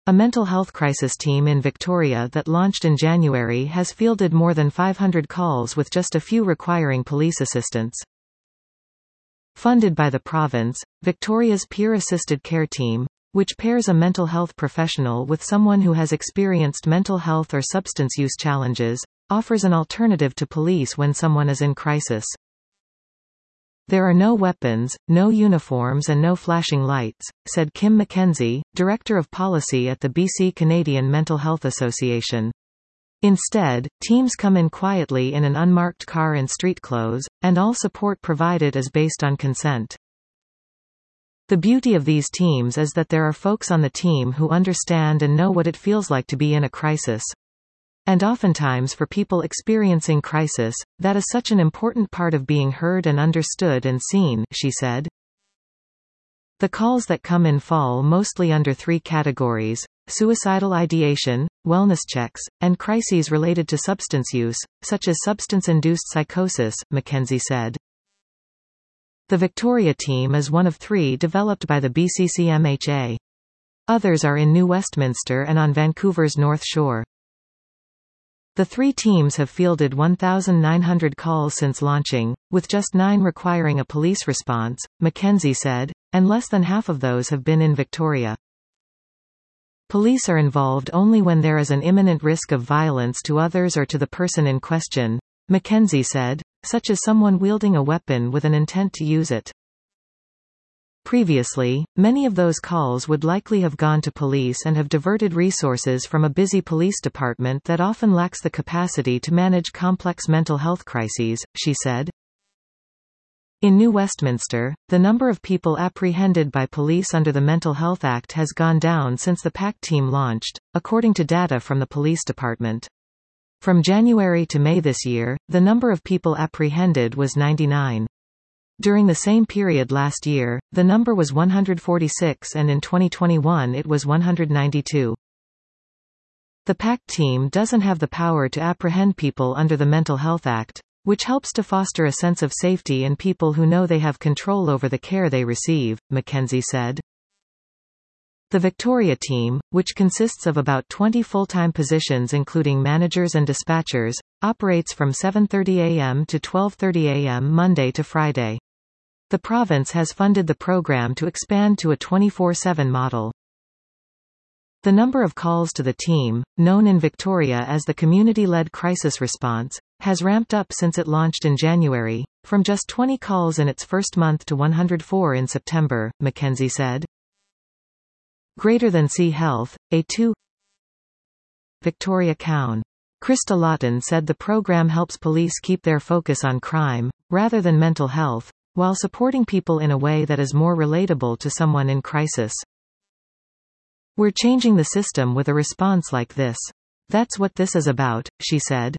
A mental health crisis team in Victoria that launched in January has fielded more than 500 calls with just a few requiring police assistance. Funded by the province, Victoria's peer-assisted care team, which pairs a mental health professional with someone who has experienced mental health or substance use challenges, offers an alternative to police when someone is in crisis. There are no weapons, no uniforms and no flashing lights, said Kim McKenzie, Director of Policy at the BC Canadian Mental Health Association. Instead, teams come in quietly in an unmarked car and street clothes, and all support provided is based on consent. The beauty of these teams is that there are folks on the team who understand and know what it feels like to be in a crisis. And oftentimes for people experiencing crisis, that is such an important part of being heard and understood and seen, she said. The calls that come in fall mostly under three categories: suicidal ideation, wellness checks, and crises related to substance use, such as substance-induced psychosis, McKenzie said. The Victoria team is one of three developed by the BCCMHA. Others are in New Westminster and on Vancouver's North Shore. The three teams have fielded 1,900 calls since launching, with just 9 requiring a police response, McKenzie said, and less than half of those have been in Victoria. Police are involved only when there is an imminent risk of violence to others or to the person in question, McKenzie said, such as someone wielding a weapon with an intent to use it. Previously, many of those calls would likely have gone to police and have diverted resources from a busy police department that often lacks the capacity to manage complex mental health crises, she said. In New Westminster, the number of people apprehended by police under the Mental Health Act has gone down since the PACT team launched, according to data from the police department. From January to May this year, the number of people apprehended was 99. During the same period last year, the number was 146 and in 2021 it was 192. The PACT team doesn't have the power to apprehend people under the Mental Health Act, which helps to foster a sense of safety in people who know they have control over the care they receive, McKenzie said. The Victoria team, which consists of about 20 full-time positions including managers and dispatchers, operates from 7:30 a.m. to 12:30 a.m. Monday to Friday. The province has funded the program to expand to a 24/7 model. The number of calls to the team, known in Victoria as the Community-Led Crisis Response, has ramped up since it launched in January, from just 20 calls in its first month to 104 in September, McKenzie said. Greater Than Sea Health, A2 Victoria Cown. Krista Lawton said the program helps police keep their focus on crime, rather than mental health, while supporting people in a way that is more relatable to someone in crisis. We're changing the system with a response like this. That's what this is about, she said.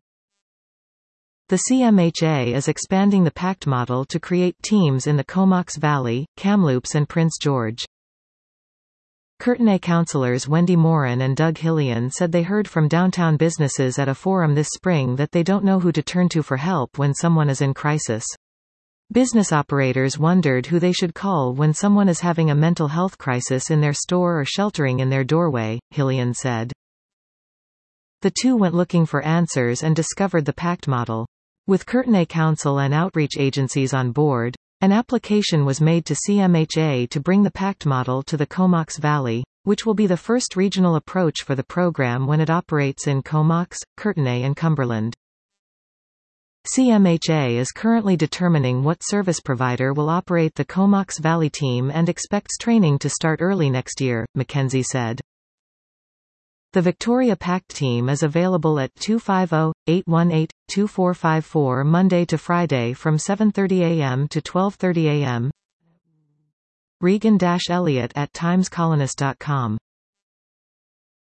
The CMHA is expanding the PACT model to create teams in the Comox Valley, Kamloops and Prince George. Courtenay councillors Wendy Moran and Doug Hillian said they heard from downtown businesses at a forum this spring that they don't know who to turn to for help when someone is in crisis. Business operators wondered who they should call when someone is having a mental health crisis in their store or sheltering in their doorway, Hillian said. The two went looking for answers and discovered the PACT model. With Courtenay Council and outreach agencies on board, an application was made to CMHA to bring the PACT model to the Comox Valley, which will be the first regional approach for the program when it operates in Comox, Courtenay and Cumberland. CMHA is currently determining what service provider will operate the Comox Valley team and expects training to start early next year, McKenzie said. The Victoria PACT team is available at 250-818-2454 Monday to Friday from 7:30 a.m. to 12:30 a.m. Regan-Elliott at timescolonist.com